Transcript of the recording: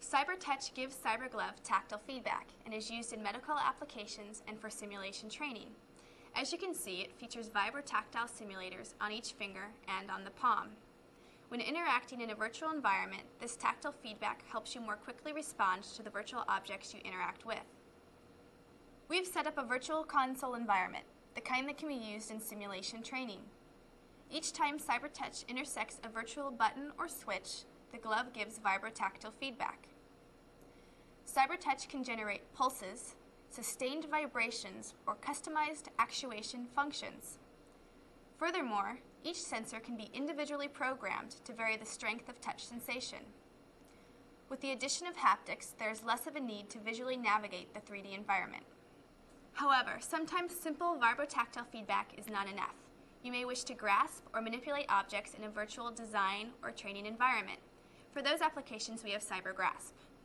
CyberTouch gives CyberGlove tactile feedback and is used in medical applications and for simulation training. As you can see, it features vibrotactile simulators on each finger and on the palm. When interacting in a virtual environment, this tactile feedback helps you more quickly respond to the virtual objects you interact with. We've set up a virtual console environment, the kind that can be used in simulation training. Each time CyberTouch intersects a virtual button or switch, the glove gives vibrotactile feedback. CyberTouch can generate pulses, sustained vibrations, or customized actuation functions. Furthermore, each sensor can be individually programmed to vary the strength of touch sensation. With the addition of haptics, there is less of a need to visually navigate the 3D environment. However, sometimes simple vibrotactile feedback is not enough. You may wish to grasp or manipulate objects in a virtual design or training environment. For those applications, we have CyberGrasp.